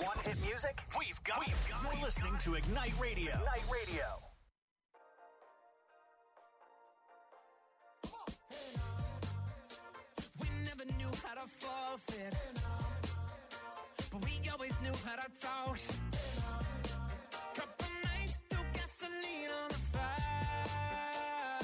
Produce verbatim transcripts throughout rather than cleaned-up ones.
Want hit music? We've got, We've got You're listening to Ignite Radio. Ignite Radio. We never knew how to forfeit, but we always knew how to talk. Couple nights threw gasoline on the fire.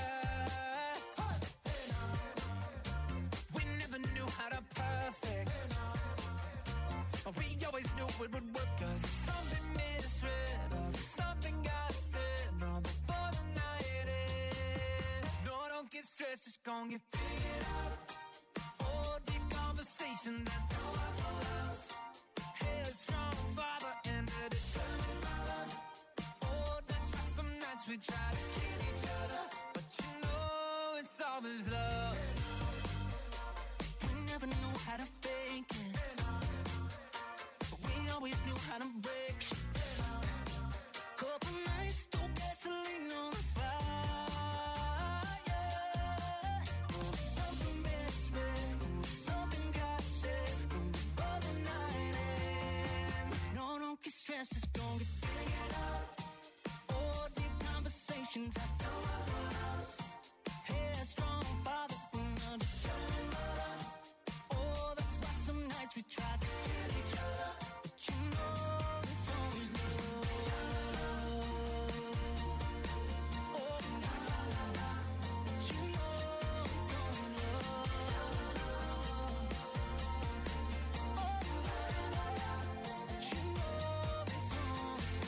We never knew how to perfect, but we always knew it would work. Cause if something made us red, or if something got us there, no, before the night ends. No, don't get stressed, it's gonna get figured out. Oh, deep conversation that don't have a loss. Headstrong father and a determined mother. Oh, that's why some nights we try to kill each other, but you know it's always love. We never knew how to fake it, but we always knew how to break it. Couple nights, threw gasoline on the fire. Oh, something messed with, oh, something got said, oh, before the night ends. No, don't get stressed, it's gonna get figured out. Oh, deep conversations I don't have a loss. Headstrong father, another determined mother. Oh, that's why some nights we try to kill each other, but you know it's always love. Oh, la la la la, but you know it's always love. Oh, la la la la, but you know it's always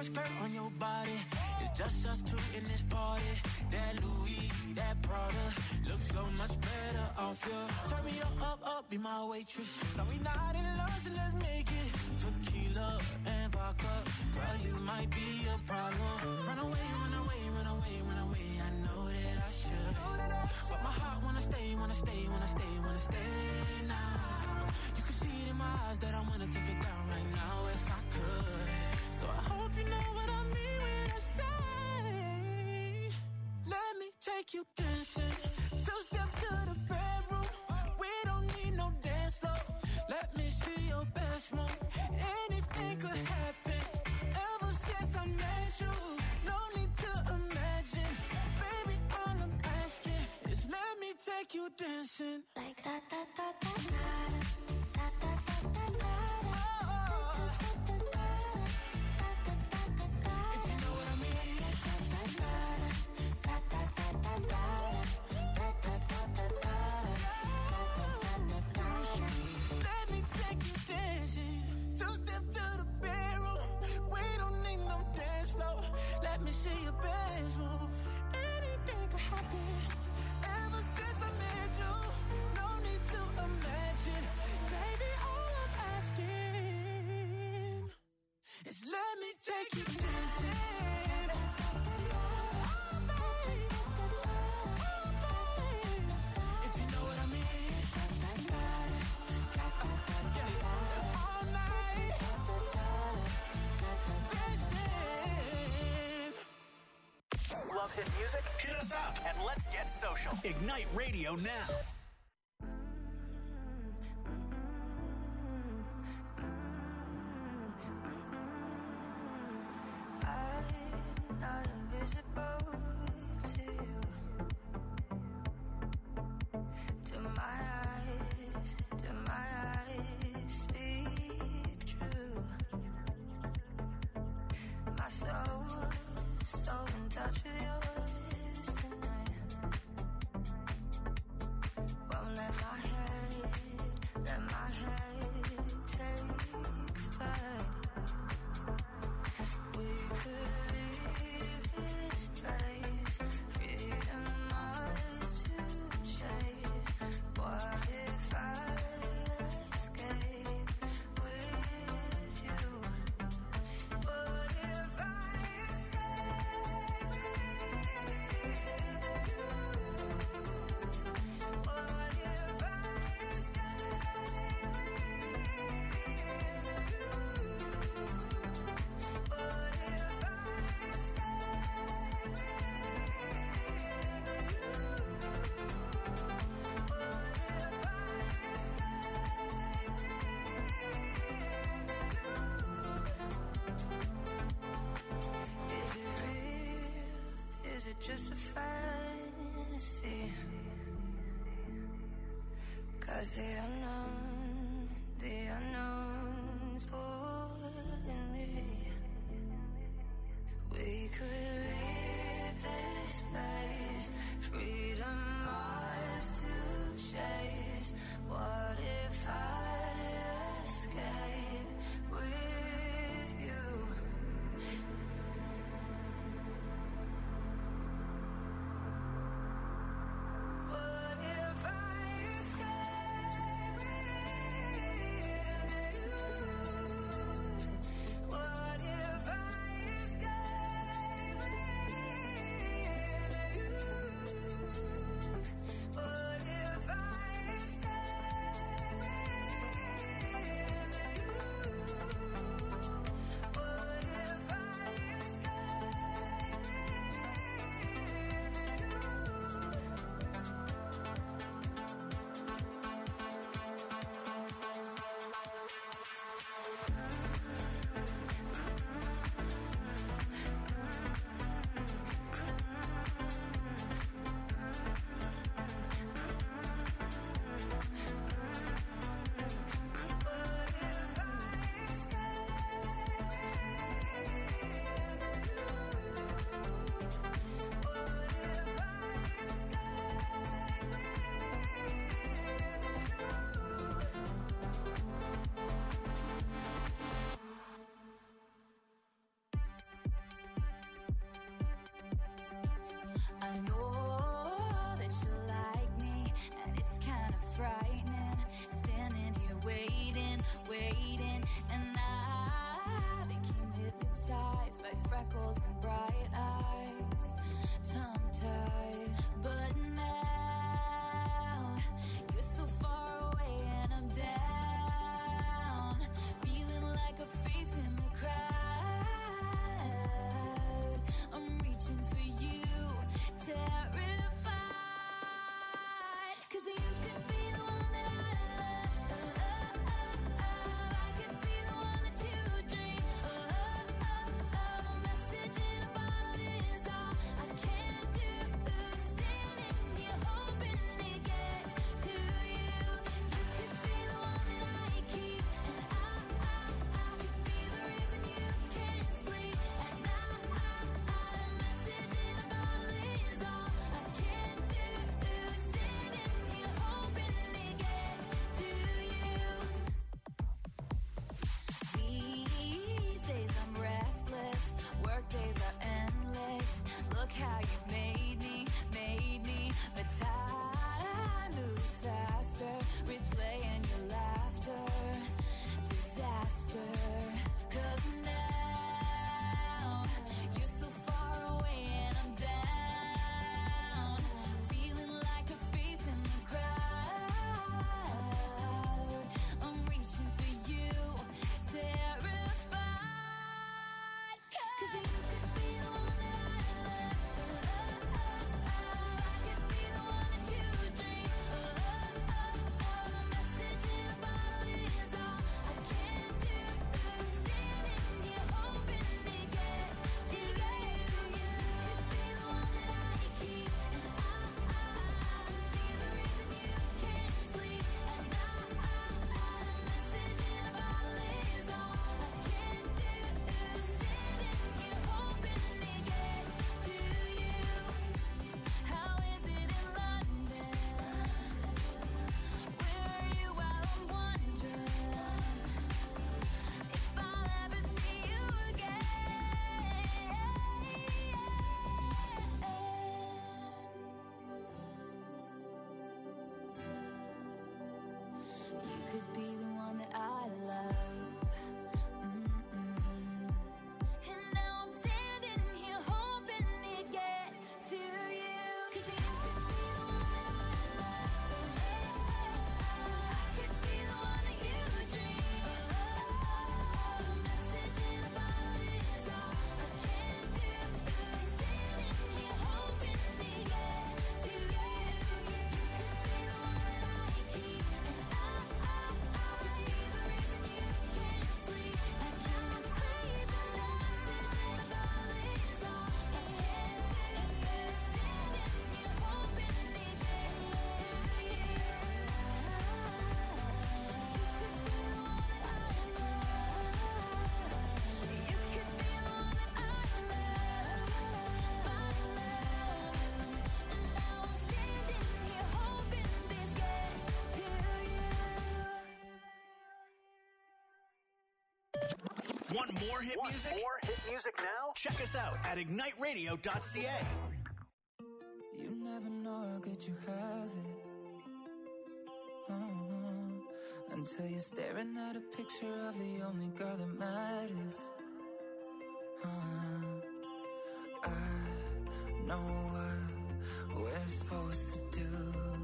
skirt, skirt on your body. It's just us two in this party. That Louis, that Prada, looks so much better off you. Turn me up, up, up, be my waitress. No, we not in love, so let's make it tequila and vodka. Girl, you might be a problem. Run away, run away, run away, run away. I know that I should, but my heart wanna stay, wanna stay, wanna stay, wanna stay now. You can see it in my eyes that I wanna take it down right now if I could. So I hope you know what I mean when I say, let me take you dancing. Two step to the bedroom. We don't need no dance floor. Let me see your best move. Anything could happen. Ever since I met you, no need to imagine. Baby, all I'm asking is let me take you dancing. Like da da da da da da da da da da. If you know what I mean. Let me take you dancing. Two step to the bedroom. We don't need no dance floor. Let me see your best move. Anything could happen. Ever since I met you, no need to imagine. Baby, all I'm asking is let me take you dancing. If you know what I mean. All night. Dancing. Love hit music? Hit us up and let's get social. Ignite Radio now. I'm not invisible to you. Do my eyes, do my eyes speak true? My soul, so in touch with yours tonight. Won't let my head, let my head take flight. We could leave this place, freedom ours to chase. What if I escape with you? What if I escape with you? What if I escape with you? What if I Is it real? Is it just a fantasy? 'Cause the unknown, the unknown's pulling me. We could leave this place, freedom ours to chase. What if I escape with you? What if I escape with you? What if I escape with you? waiting, waiting, and I became hypnotized by freckles and bright eyes, tongue-tied. But now you're so far away and I'm down, feeling like a face in the crowd. I'm reaching for you, terrified, 'cause you could be the one that I love. I could be the one that you dream. A message in a bottle is all I can do. Standing here hoping it gets to you. You could be the one that I keep, and I, I, I could be the reason you can't sleep at night. A message in a bottle is all I can do. Standing here hoping it gets to you. These days I'm restless, work days are endless. Look how you made me, made me. But time moves faster, replaying your laughter. Disaster, 'cause now you're so far away and I'm down, feeling like a face in the crowd. I'm reaching for you, terrified, 'cause you could be the one that I love. I could be the one that you dream. A message in a bottle is all I can do. Standing here hoping it gets to you. You could be the one that I keep, and I, I, I could be the reason you can't sleep at night. A message in a bottle is all I can do. Standing here hoping it gets to you. How is it in London? Where are you while I'm wondering if I'll ever see you again? You could be the one that I love. Mm-mm. And now I'm standing here hoping it gets to you. 'Cause you could be the one that I love. I could be the one that you dream. A message in a bottle is all I can do. Standing here hoping it gets to you. You could be the one that I keep, and I, I, I could be the reason you can't sleep. I can't sleep, and the message in a bottle is all I can do. Standing here hoping it gets to you. You could be the one that I love. You could be the one that I love. My love. And now I'm standing here hoping this gets to you. Want more hit Want music? more hit music now? Check us out at ignite radio dot c a. You never know how good you have it. Uh-huh. Until you're staring at a picture of the only girl that matters. Uh-huh. I know what we're supposed to do.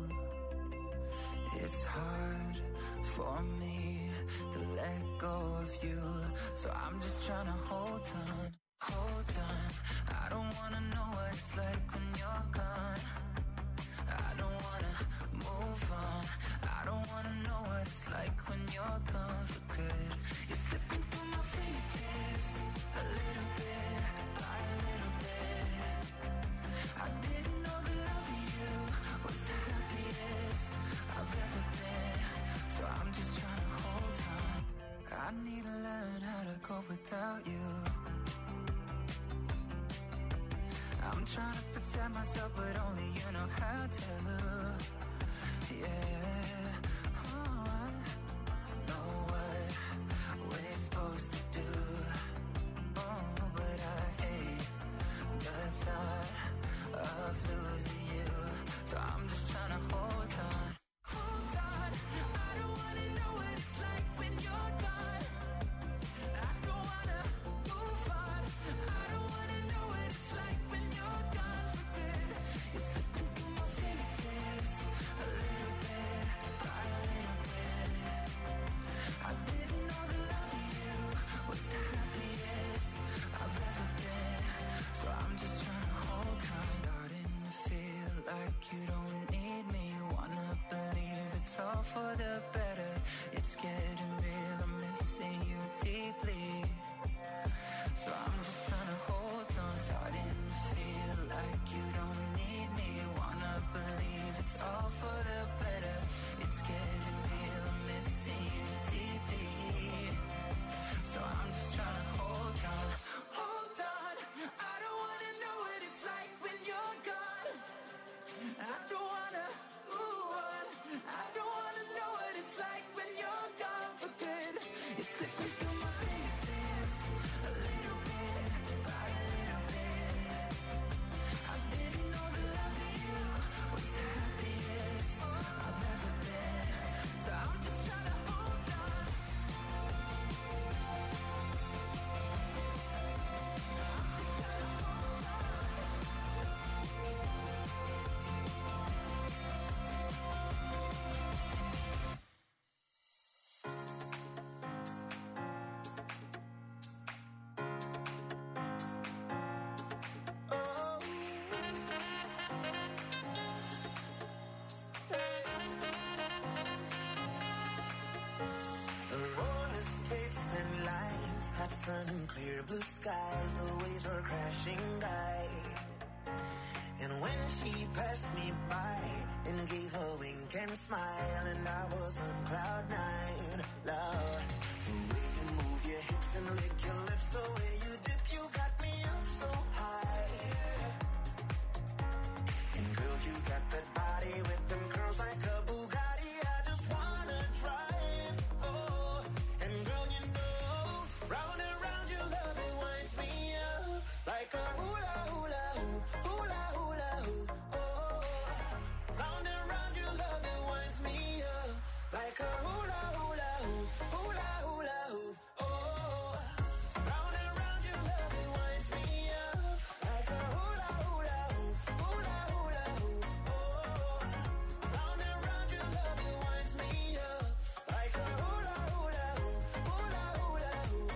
It's hard for me to let go of you, so I'm just trying to hold on, hold on. I don't wanna know what it's like when you're gone. I don't wanna move on. I don't wanna know what it's like when you're gone for good. You're slipping through my fingertips, a little bit by a little bit. I didn't know the love of you was the happiest I've ever been, so I'm just trying to hold on. I need to learn how to cope without you. I'm trying to protect myself, but only you know how to. Yeah, oh, I know what we're supposed to do. Oh, but I hate the thought of losing you, so I'm just trying to hold on, hold on. I don't wanna know what it's you don't need me. Wanna believe it's all for the better. It's getting real, I'm missing you deeply. So I'm just trying to hold on, starting to feel like you don't need me. Wanna believe it's all for the better. It's getting real, I'm missing you deeply. So I'm just trying to hold on, hold on. I don't wanna know what it's like when you're gone. I don't wanna, ooh, I don't wanna know what it's like when you're gone for good. It's slipping through my fingertips, a little bit, by a little bit. I didn't know that loving you was the happiest I've ever been. So I'm just trying to hold on. Roller skates, thin lines, hot sun and clear blue skies. The waves were crashing by. And when she passed me by and gave a wink and smile, and I was on cloud nine, Lord, the way you move your hips and lick your lips, the way you dip, you got me up so high. And girl, you got that body with them curls like a Bugatti. I just wanna drive, oh. And girl, you know, round and round your love, it winds me up like a hula hula hoop, hula hula hoop, oh. Round and round your love, it winds me up like a hula hula hoop, hula hula hoop, oh. Round and round your love, it winds me up like a hula hula hoop, hula hula hoop, oh. Round and round your love, it winds me up like a hula hula hoop, hula hula hoop,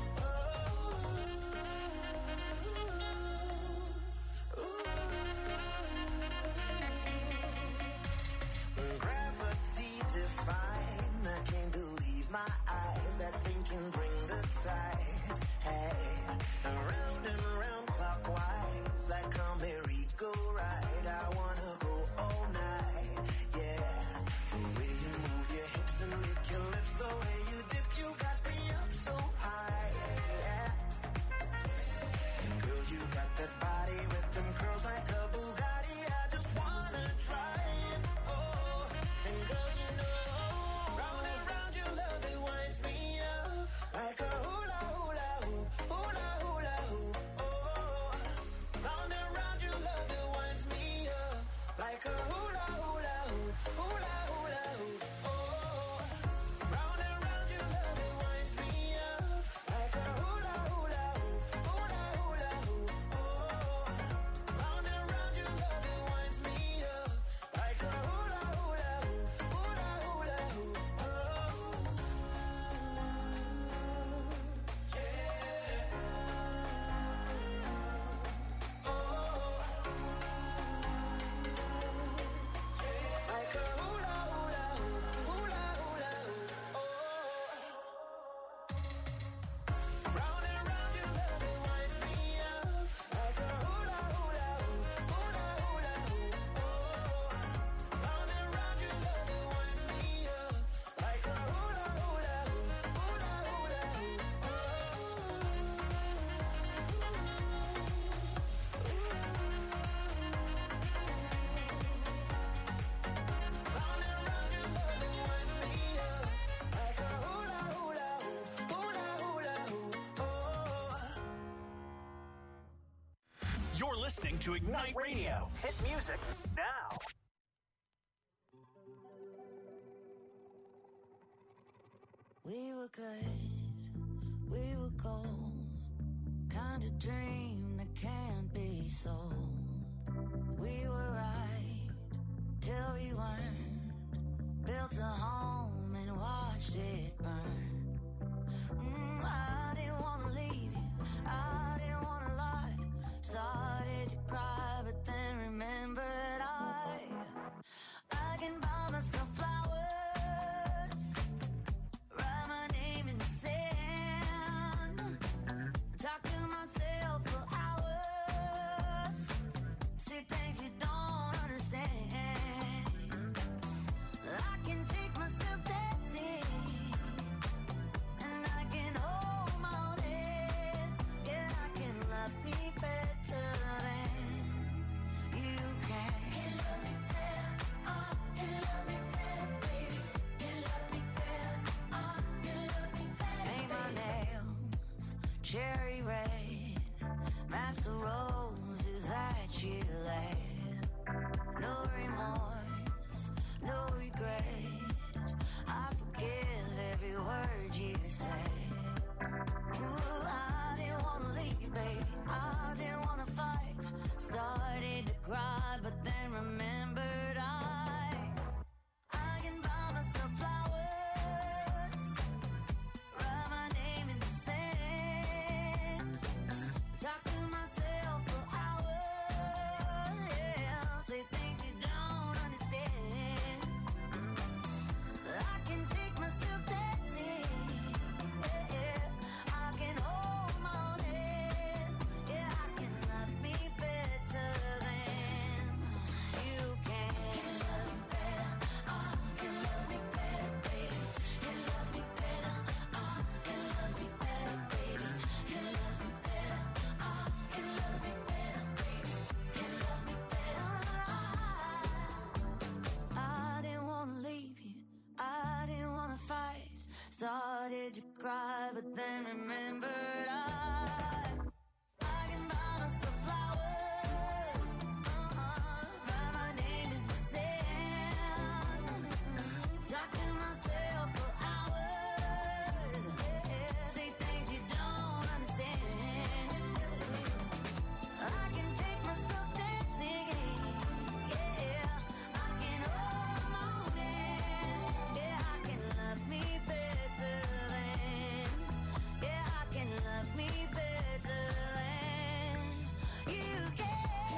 oh. Gravity define, I can't believe my eyes. That thing can bring the tide. Hey, around and round clockwise, like a merry-go-ride. I wanna go all night, yeah. The way you move your hips and lick your lips, the way you dip, you got me up so high, yeah. And girl, you got that body with them curls like a Bugatti. I just wanna drive, oh. And girl, you know, round and round your love, it winds me up like a hula hula hoop, hula hula hoop, oh. Round and round your love, it winds me up like a hula hula hoop, hula hula hoop, oh. Round and round your love, it winds me up like a hula hula hoop, hula hula hoop, oh. Round and round your love, it winds me up like a hula hula hoop, hula hula hoop, oh. Like a hula hula hoop, hula hula hoop, oh. Round and round your love, it winds me up like a hula hula hoop, hula hula hoop, oh. Round and round your love, it winds me up like a hula hula hoop, hula hula hoop, oh. Round and round your love, it winds me up like a hula hula hoop, hula hula hoop, oh. You're listening to Ignite Radio. Hit music now. We were good, we were gold. Kind of dream that can't be sold. We were right till we weren't. Built a home and watched it burn. Mm, I didn't want to leave you, I didn't want to lie. Started to cry, but then remembered I cherry red, match the roses that you left. No remorse, no regret. I forgive every word you said. Ooh, I didn't wanna leave, baby. I didn't wanna fight. Started to cry, but then remembered I I can buy myself flowers, write my name in the sand, talk to myself for hours, yeah, say things you don't understand. I can take myself dancing, yeah, yeah. I can hold my own hand, yeah, I can love me better than you can. You love me better, I can love me better, baby. You love me better, I can love me better, baby. You love me better, I can love me better, baby. You love me better, I I didn't wanna leave you, I didn't wanna fight. Started to cry, but then remembered I I can buy myself flowers, uh-uh, write my name in the sand, talk to myself for hours, yeah, say things you don't understand. I can take myself dancing, yeah, I can hold my own hand, yeah, I can love me better than, yeah, I can love me better than you can.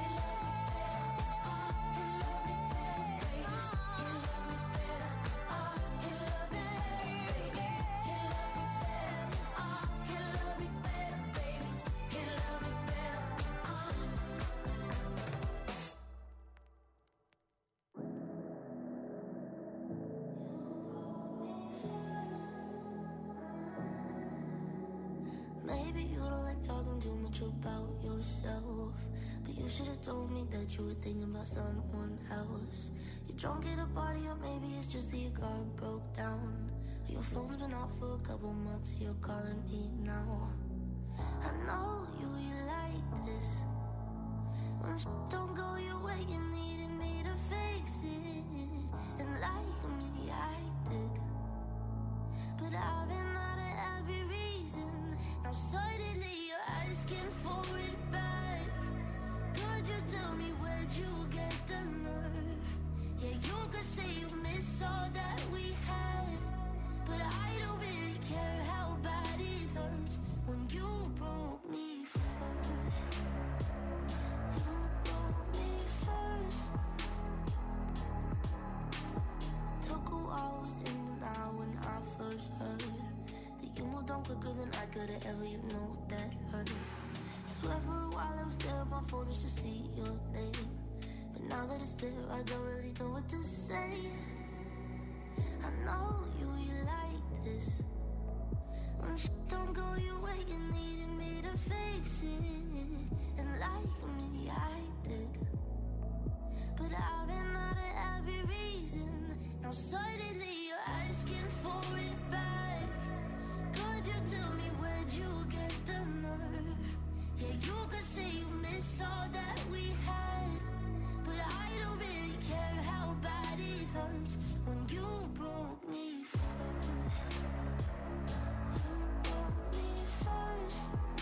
Maybe you don't like talking too much about yourself, but you should have told me that you were thinking about someone else. You're drunk at a party, or maybe it's just that your car broke down. Or your phone's been off for a couple months, you're calling me now. I know you, you like this. When sh- don't go your way, you needed me to fix it. And like me, I did. But I've been out of every reason. Now suddenly you're asking for it back. Could you tell me where'd you get the nerve? Yeah, you could say you miss all that we had, but I don't really care how bad it hurts when you broke me first. You broke me first. Took a while, was in denial when I first heard that you moved on quicker than I could've ever, you know that hurt. Swear for a while I was there on my phone just to see your name, but now that it's there I don't really know what to say. I know you, you like this. When sh- don't go your way, you needed me to fix it. And like me, I did. But I've been out of every reason. Now suddenly you're asking for it back. Could you tell me where'd you get the nerve? Yeah, you could say you miss all that we had, but I don't really care how bad it hurts when you broke me first. You broke me first.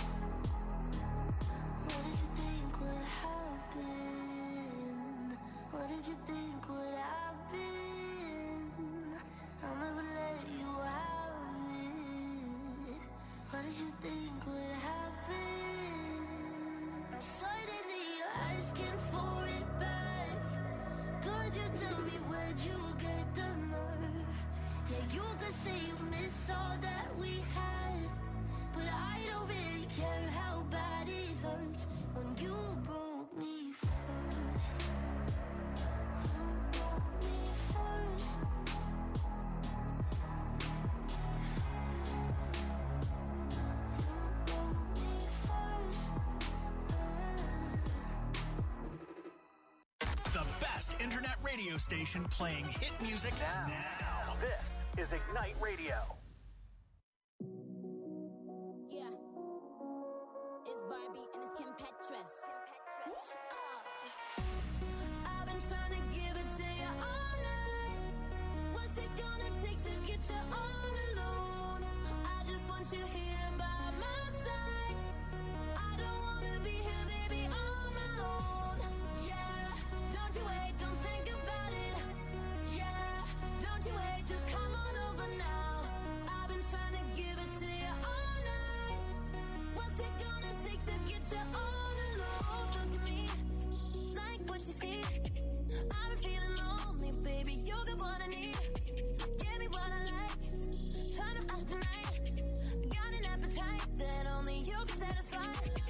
What did you think would happen? What did you think would happen? I'll never let you have it. What did you think would happen? Now suddenly you're asking for it back. Could you tell me where'd you get the nerve? Yeah, you could say you miss all that we had, but I don't really care how bad it hurts when you broke me first. You broke me first. You broke me first. The best internet radio station playing hit music now. now. This is Ignite Radio. Yeah. want you here by my side. I don't wanna be here, baby, on my own. Yeah, don't you wait, don't think about it. Yeah, don't you wait, just come on over now. I've been trying to give it to you all night. What's it gonna take to get you all alone? Look at me, like what you see. I've been feeling lonely, baby, you're the one I need. Give me what I like, trying to fuck tonight. Got an appetite that only you can satisfy.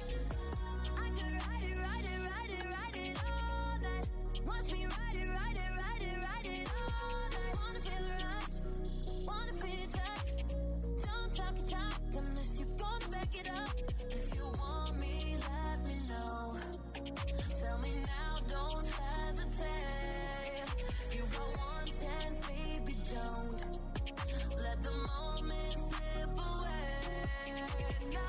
I could ride it, ride it, ride it, ride it all night. Watch me ride it, ride it, ride it, ride it all night. Wanna feel the rush, wanna feel your touch. Don't talk your talk unless you're gonna back it up. If you want me, let me know. Tell me now, don't hesitate. You got one chance, baby, don't let the moment slip away. No,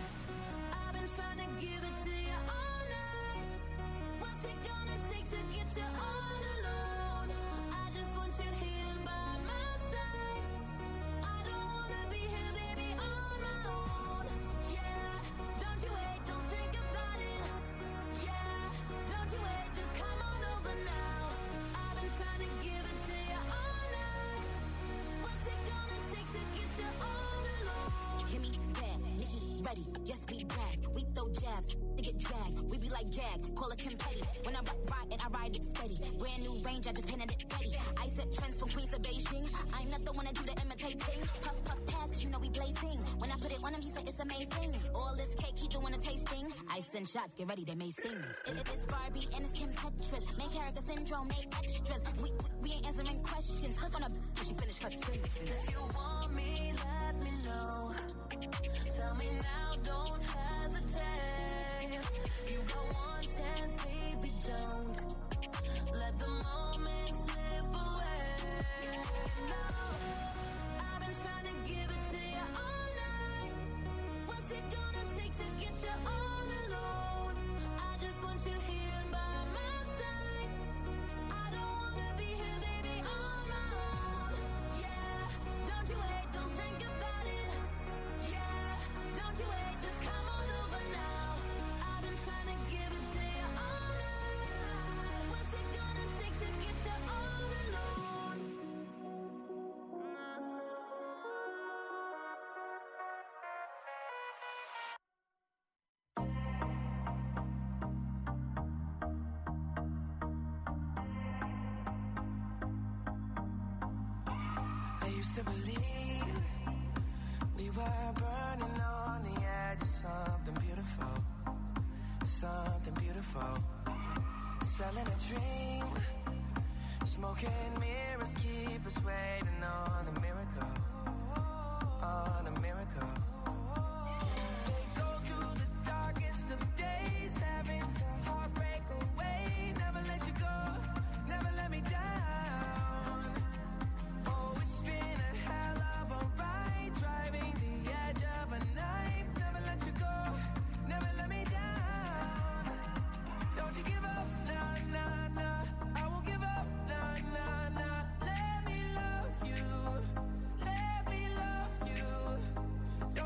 I've been trying to give it to you all night. What's it gonna take to get you all alone? I just want you here by my side. I don't wanna be here, baby, on my own. Yeah, don't you wait, don't think about it. Yeah, don't you wait, just come on over now. I've been trying to give it to you all night. What's it gonna take to get you all alone? Kimmy, bad, Nikki, ready, yes we brag. We throw jabs, they get dragged. We be like gag, call it Kim Petty. When I ride and I ride it steady. Brand new range, I just painted it ready. I set trends from Queens to Beijing. I'm not the one to do the imitating. Puff, puff, pass, cause you know we blazing. When I put it on him, he said it's amazing. All this cake, he doing a tasting. I send shots, get ready, they may sting. It, it is Barbie and it's Kim Petras. Main character syndrome, make extras. We, we, we ain't answering questions. Click on a b- she finished her sentence. If you want me, let me know. Tell me now, don't hesitate. You got one chance, baby, don't let the moment slip away. No, I've been trying to give it to you all night. What's it gonna take to get you all alone? I just want you here by my side. I don't wanna be here, baby, on my own. Yeah, don't you wait, don't think about it. Yeah, don't you wait, just come on over now. I've been trying to give it to you all night. What's it gonna take to get you all alone? I used to believe we were burning on the edge of something beautiful, something beautiful. Selling a dream, smoking mirrors keep us waiting on a miracle, on a miracle. They go through the darkest of days, having to heartbreak away. Never let you go, never let me down. Oh, it's been a hell of a ride, driving the edge of a knife. Never let you go, never let me down. Don't you give up, nah, nah, nah. I won't give up, nah, nah, nah. Let me love you, let me love you.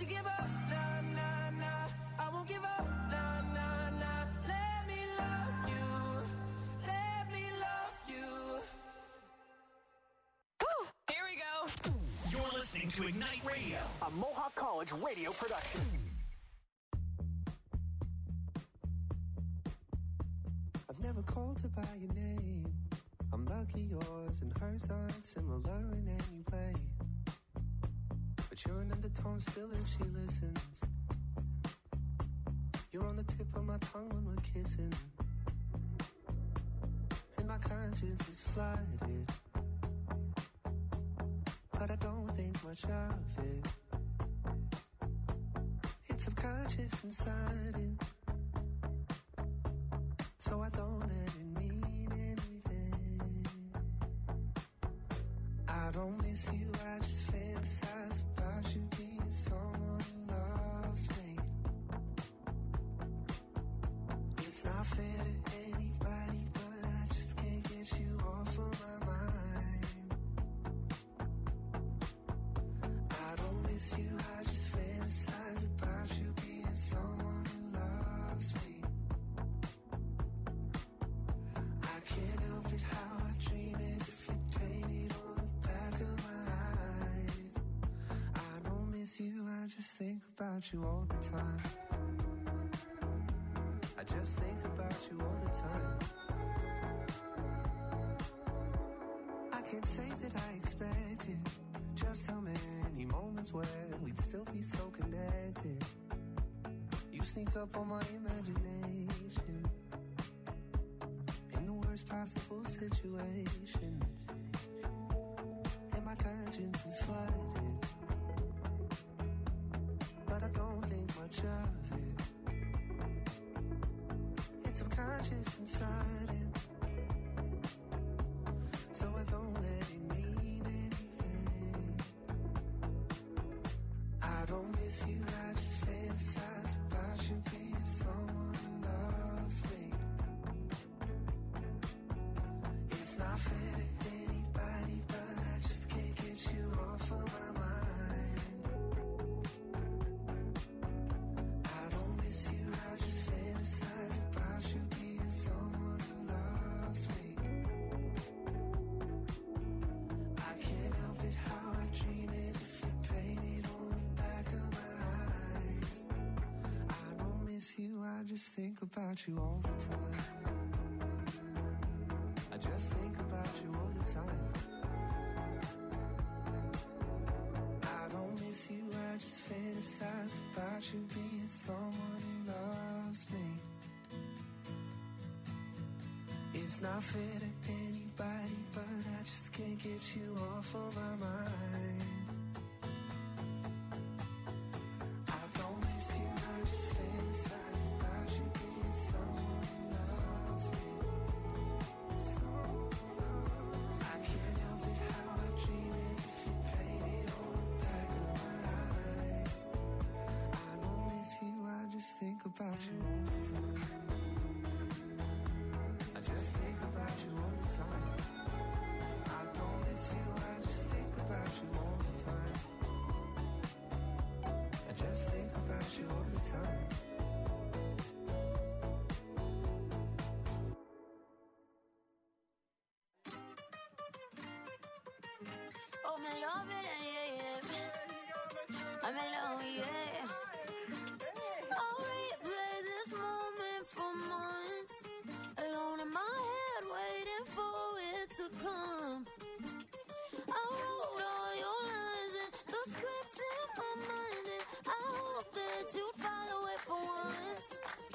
you give up, nah, nah, nah. I won't give up, nah, nah, nah. Let me love you, let me love you. Woo! Here we go. You're listening to Ignite Radio, a Mohawk College radio production. I've never called her by your name. I'm lucky yours and hers aren't similar in any way. But you're an undertone still if she listens. You're on the tip of my tongue when we're kissing. And my conscience is flooded, but I don't think much of it. It's subconscious and sudden, so I don't let it mean anything. I don't miss you, I just fantasize about you being someone who loves me. It's not fair to anybody, but I just can't get you off of my mind. I don't miss you, I just fantasize about you being someone who loves me. I can't help it how I dream as if you painted on the back of my eyes. I don't miss you, I just think about you all the time. I just think about you all the time. I can't say that I expected just how many moments where we'd still be so connected. You sneak up on my imagination in the worst possible situations, and my conscience is flooded, but I don't think much of it. It's subconscious and sudden, so I don't let it mean anything. I don't miss you, I just fantasize about you being someone who loves me. It's not fair to anybody, but I just can't get you off of my mind. I don't miss you, I just fantasize about you being someone who loves me. I can't help it how I dream as if you painted on the back of my eyes. I don't miss you, I just think about you all the time. I just think about you all the time. I don't miss you, I just fantasize about you being someone who loves me. It's not fair to anybody, but I just can't get you off of my mind. I don't miss you, I just fantasize about you being someone who loves me. I can't help it how I dream as if you painted on the back of my eyes. I don't miss you, I just think about you all the time. I just think about you all the time. I don't miss you, I just think about you all the time. I just think about you all the time. Oh, me love it, yeah, yeah. I'm alone, yeah. I'll replay this moment for months. Alone in my head, waiting for it to come. I wrote all your lines and the script in my mind, and I hope that you follow it for once.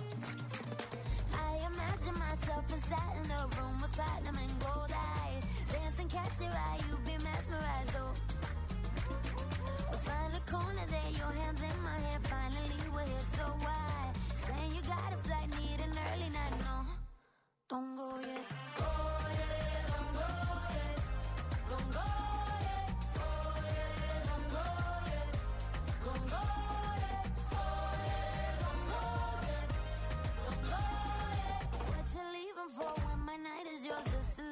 I imagine myself inside in the room with platinum and gold eyes, dancing, catch your eye, you be mesmerized, oh. Find the corner there, your hands in my hair. Finally we're here, so why? Saying you got a flight, need an early night, no. Don't go yet. Go yet, don't go yet. Don't go yet. Go yet, don't go yet. Don't go yet. Go yet, don't go yet. Don't go yet. What you leaving for when my night is yours? Just a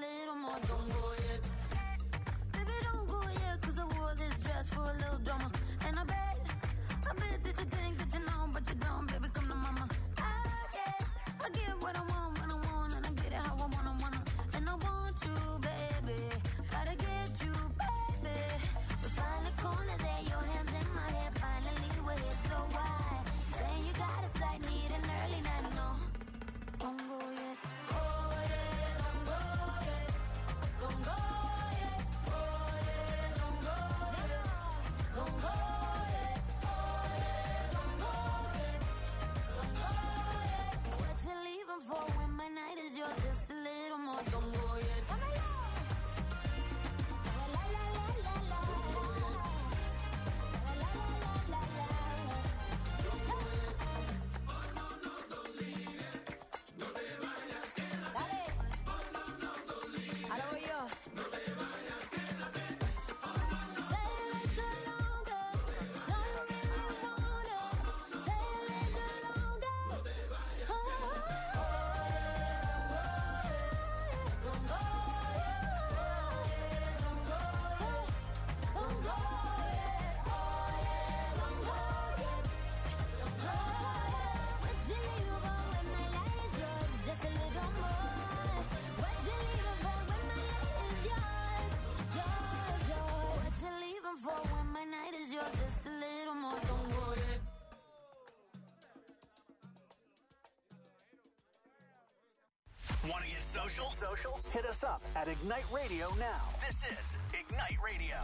social? Social? Hit us up at Ignite Radio now. This is Ignite Radio.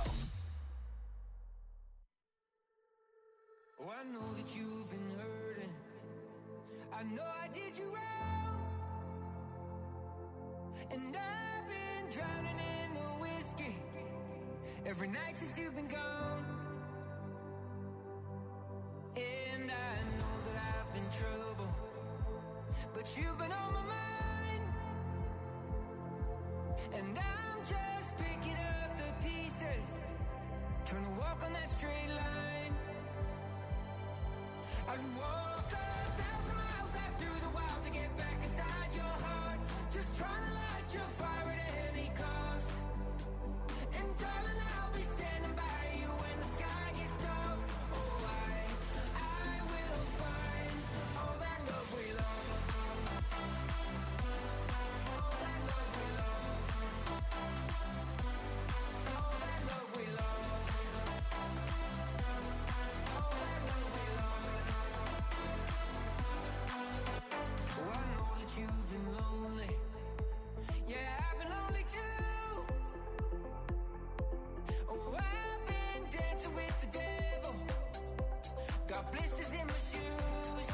Oh, I know that you've been hurting. I know I did you wrong. And I've been drowning in the whiskey every night since you've been gone. And I know that I've been trouble, but you've been on my mind. And I'm just picking up the pieces, trying to walk on that straight line. I'd walk a thousand miles out through the wild to get back inside your heart, just trying to light your fire at any cost. And darling, I'll be standing by you when the sky gets dark. Oh, I, I will find all that love we lost. All that love we lost. All that love we lost. All that love we lost. Oh, I know that you've been lonely. Yeah, I've been lonely too. Oh, I've been dancing with the devil. Got blisters in my shoes.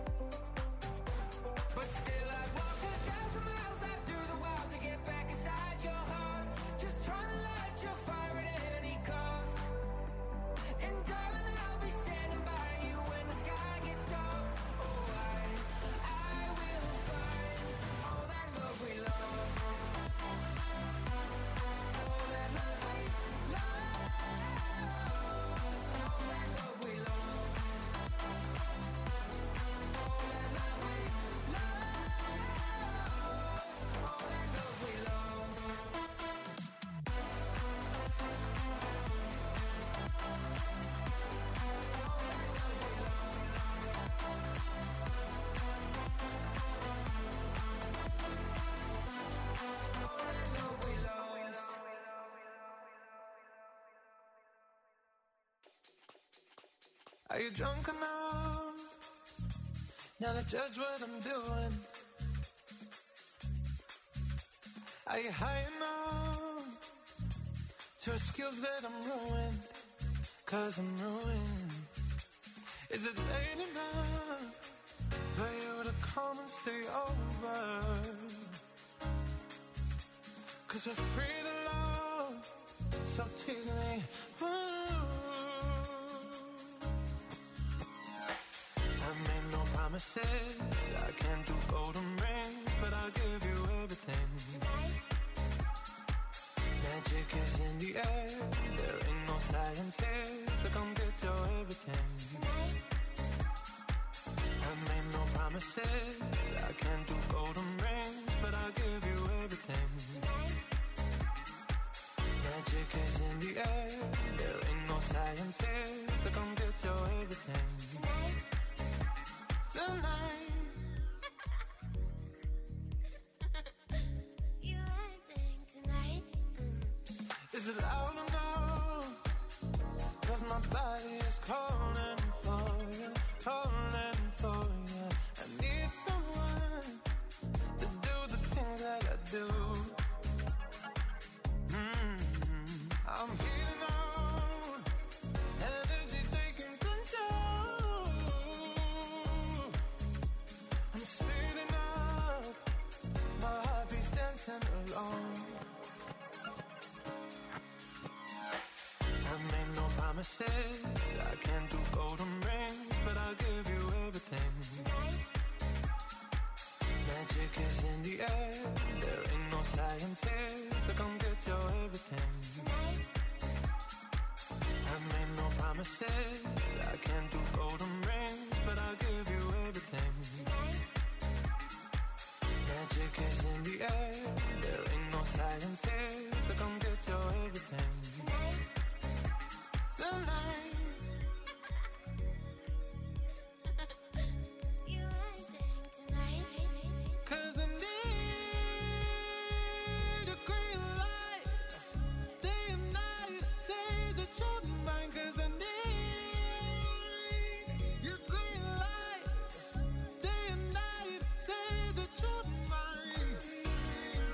But still I'd walk a thousand miles out through the wild to get back inside your heart, just trying to light your fire at any cost. And darling, I'll be standing by you when the sky gets dark. Oh, I, I will find all that love we lost. All that love we lost. All that love we lost. All that love we lost. All that love we lost. All that love we lost. Are you drunk enough now to judge what I'm doing? Are you high enough to excuse that I'm ruined? Cause I'm ruined. Is it late enough for you to come and stay over? Cause we're free to love, so tease me. Ooh. I made no promises, I can't do golden rings, but I'll give you everything. Magic is in the air, there ain't no science here, so come get your everything. I made no promises, I can't do golden rings, but I'll give you everything. Magic is in the air, there ain't no science here, so come get your everything. Tonight. You acting tonight? Is it loud enough? Cause my body is calling for you, calling for you. I need someone to do the things that I do. Mm-hmm. I'm heating on, energy taking control. I'm speeding up, my heartbeat's dancing along. I made no promises, I can't do golden rings, but I'll give you everything. Magic is in the air, there ain't no science here, so come get your everything. I made no promises, I can't do golden rings, but I'll give you everything. Magic is in the air, there ain't no science here, so come get your everything. Tonight. You acting tonight? Cause I need your green light, day and night, say that you're mine. Cause I need your green light, day and night, say that you're mine.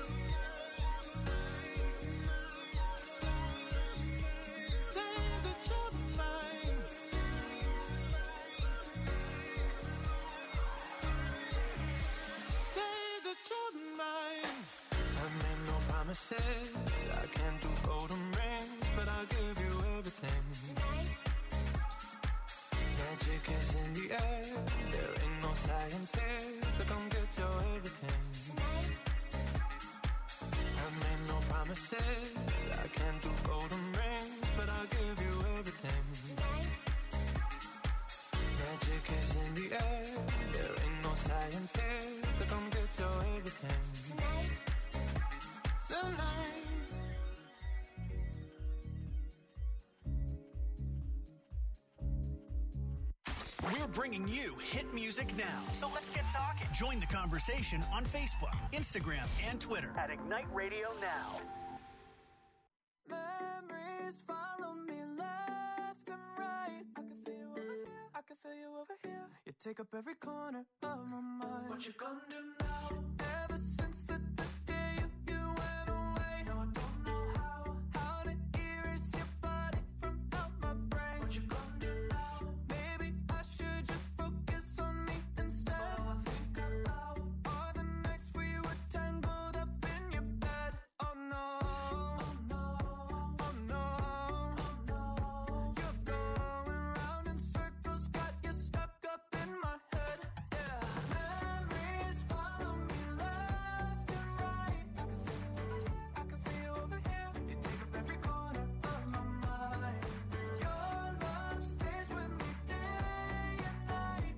said I can't do golden rings, but I'll give you everything. Magic is in the air, there ain't no science here, so come get your everything. Tonight. Tonight. We're bringing you hit music now. So let's get talking. Join the conversation on Facebook, Instagram, and Twitter at Ignite Radio Now. Memories follow me left and right. I can feel you over here. I can feel you over here. You take up every corner of my mind. What you gonna do now? Ever since the, the day you, you went away, no, I don't know how. How to erase your body from out my brain. What you gonna do now? Maybe I should just focus on me instead. All I think about are the nights we were tangled up in your bed. Oh no, oh no, oh no, oh no. You're going round in circles, got you stuck up in my head. Yeah, memories follow me left and right. I can feel you over here. You take up every corner of my mind. Your love stays with me day and night.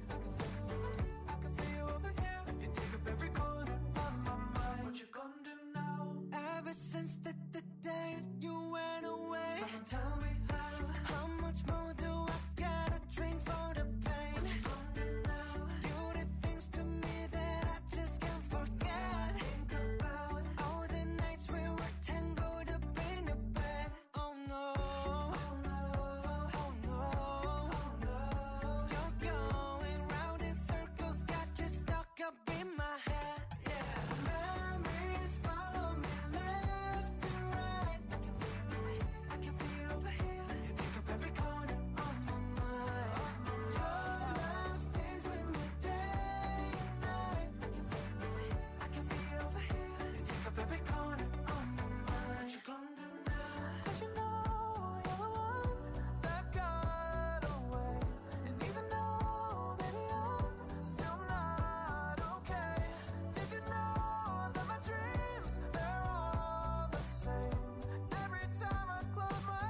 I can feel you over here. You take up every corner of my mind. What you gonna do now? Ever since the, the day you went away, someone tell me how. How much more do I gotta drink for the pain? What you gonna do now? You did things to me that I just can't forget. Think about all the nights we were tangled up in your bed. Oh no, oh no, oh no, oh no. You're going round in circles, got you stuck up in my head. Yeah, memories follow me left and right. I can feel you over here. You take up every corner of my mind. Your love stays with me day and night. I can feel you over here. You take up every corner of my mind. What you gonna do now? Don't you know you're the one that got away? And even though, baby, I'm still not okay. Did you know that my dreams, they're all the same? Every time I close my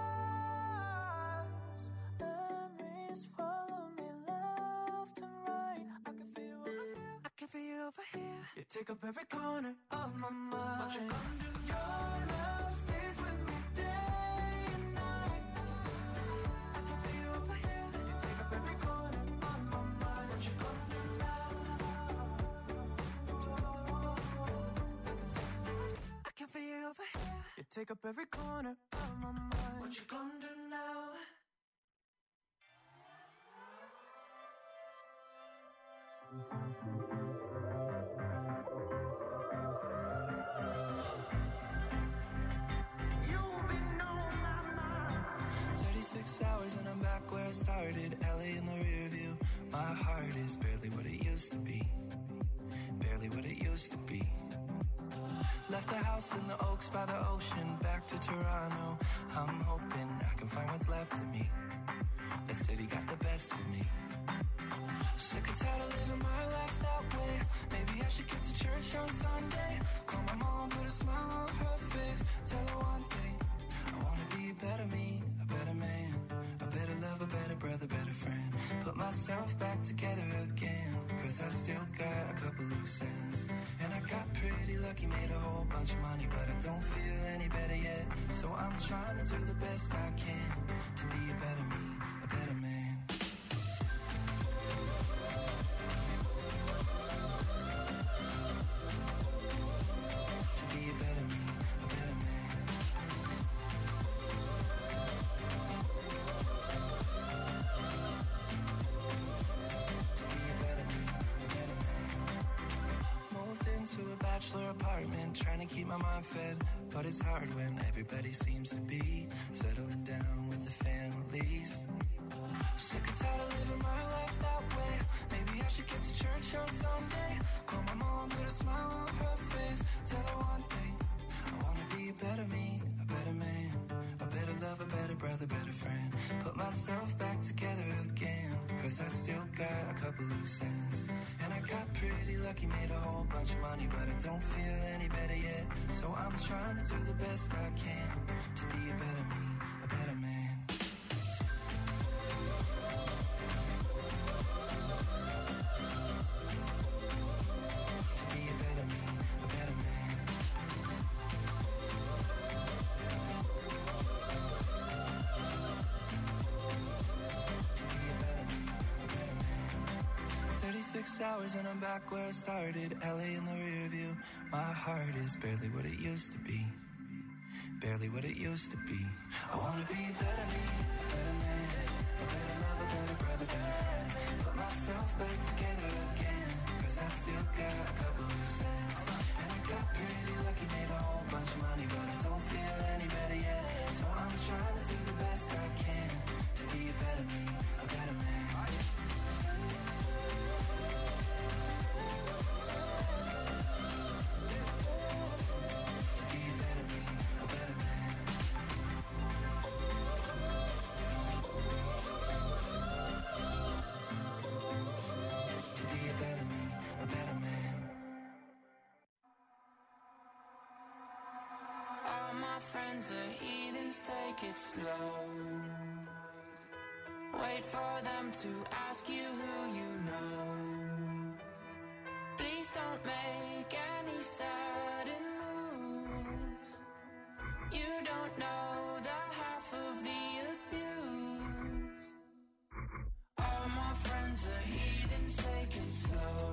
eyes, memories follow me left and right. I can feel you over here. I can feel you over here. You take up every corner of my mind. What you gonna do? Your love stays with me day and night. I can feel you over here. You take up every corner of my mind. What you gonna do now? I can feel you over here. You take up every corner of my mind. What you gonna do now? thirty-six hours and I'm back where I started. L A in the rear view. My heart is barely what it used to be. Barely what it used to be. Left the house in the Oaks by the ocean. Back to Toronto. I'm hoping I can find what's left of me. That city got the best of me. Sick and tired of living my life that way. Maybe I should get to church on Sunday. Call my mom, put a smile on her face. Tell her one thing, I wanna be a better me, a better man, a better lover, better brother, better friend. Put myself back together again, cause I still got a couple loose ends. And I got pretty lucky, made a whole bunch of money, but I don't feel any better yet. So I'm trying to do the best I can to be a better me, a better man. To be a better me, a better man. To be a better me, a better man. Moved into a bachelor apartment, trying to keep my mind fed, but it's hard when everybody seems to be settling down with the families. Sick and tired of living my life that way. Maybe I should get to church on Sunday. Call my mom, put a smile on her face. Tell her one thing, I wanna be a better me, a better man, a better lover, better brother. brother, better friend. Put myself back together again, cause I still got a couple loose ends. And I got pretty lucky, made a whole bunch of money, but I don't feel any better yet. So I'm trying to do the best I can to be a better me, a better man. To be a better me, a better man. thirty-six hours and I'm back where I started. L A in the rear view. My heart is barely what it used to be. Barely what it used to be. I wanna be a better me, a better man, a better lover, better brother, better friend. Put myself back together again, cause I still got a couple of cents. And I got pretty lucky, made a whole bunch of money, but I don't feel any better yet. So I'm trying to do the best I can to be a better me, a better man. Friends are heathens, take it slow. Wait for them to ask you who you know. Please don't make any sudden moves. You don't know the half of the abuse. All my friends are heathens, take it slow.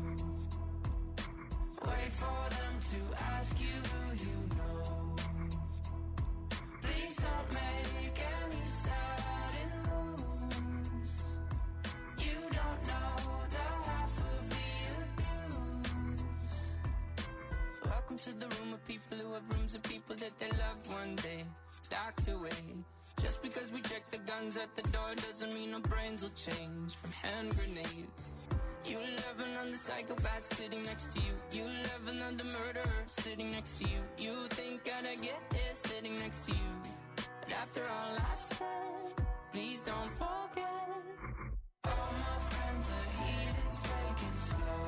Wait for them to ask you who you know. Don't make any sudden moves. You don't know the half of the abuse. Welcome to the room of people who have rooms of people that they love one day docked away. Just because we check the guns at the door doesn't mean our brains will change from hand grenades. You love another psychopath sitting next to you. You love another murderer sitting next to you. You think I'd get here sitting next to you. But after all I've said, please don't forget. All my friends are heathens, take it slow.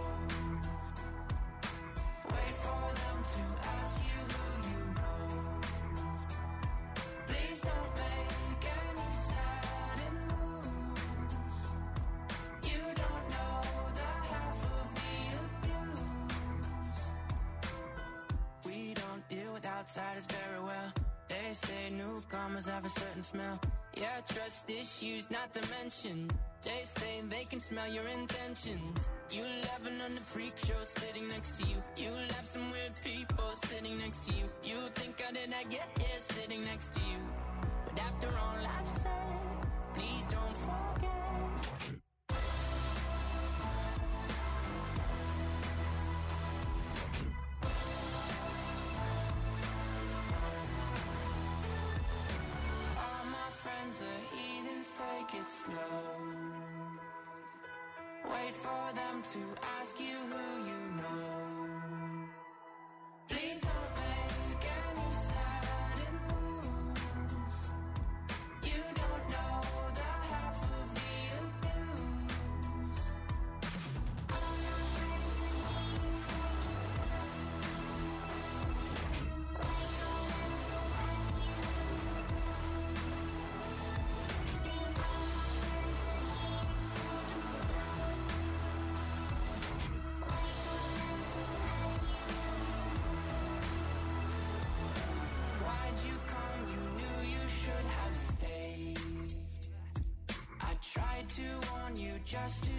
Wait for them to ask you who you know. Please don't make any sudden moves. You don't know the half of the abuse. We don't deal with outsiders very well. They say newcomers have a certain smell. Yeah, trust issues not to mention. They say they can smell your intentions. You laughing on the freak show sitting next to you. You laugh some weird people sitting next to you. You think how did I get here sitting next to you? But after all I've said, please don't forget. Friends are heathens, take it slow. Wait for them to ask you who you know. Please don't make any sudden moves. You don't know the half of the abuse. Just to